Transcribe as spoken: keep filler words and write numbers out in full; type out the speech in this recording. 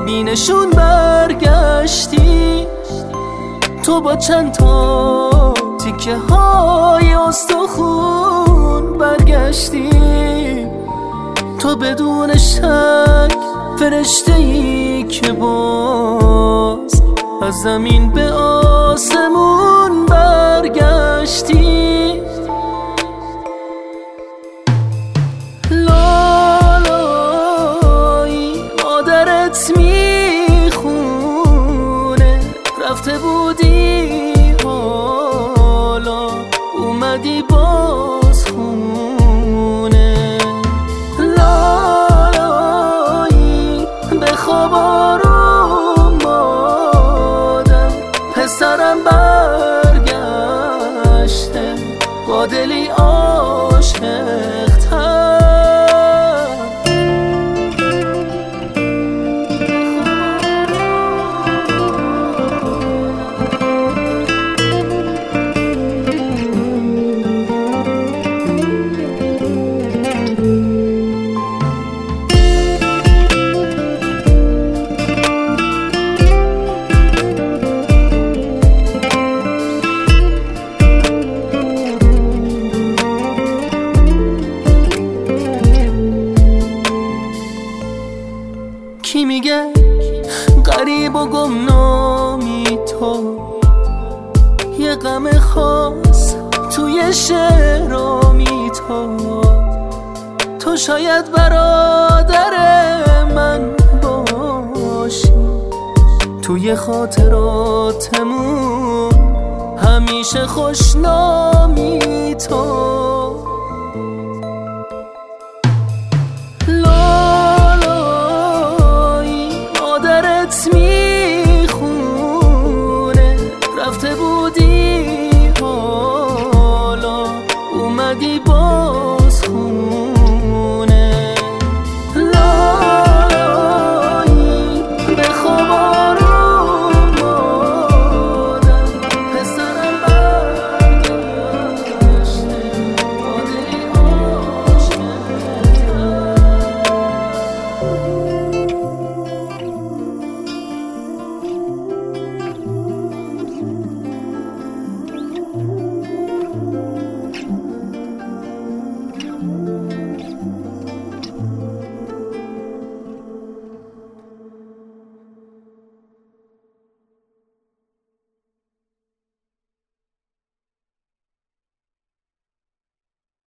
بینشون برگشتی، تو با چند تا تیکه های استخون برگشتی، تو بدون شک فرشته ای که باز از زمین به آسمون برگشتی. لالایی مادرت میخونه رفته بودی حالا اومدی باز خونه. لالایی به خواب آروم مادم پسرم برگشته با دلی عاشق‌تر. کی میگه غریب و گمنامی تو، یه غم خاص توی شعرامی تو، تو شاید برادر من باشی، توی خاطراتمون همیشه خوشنامی تو.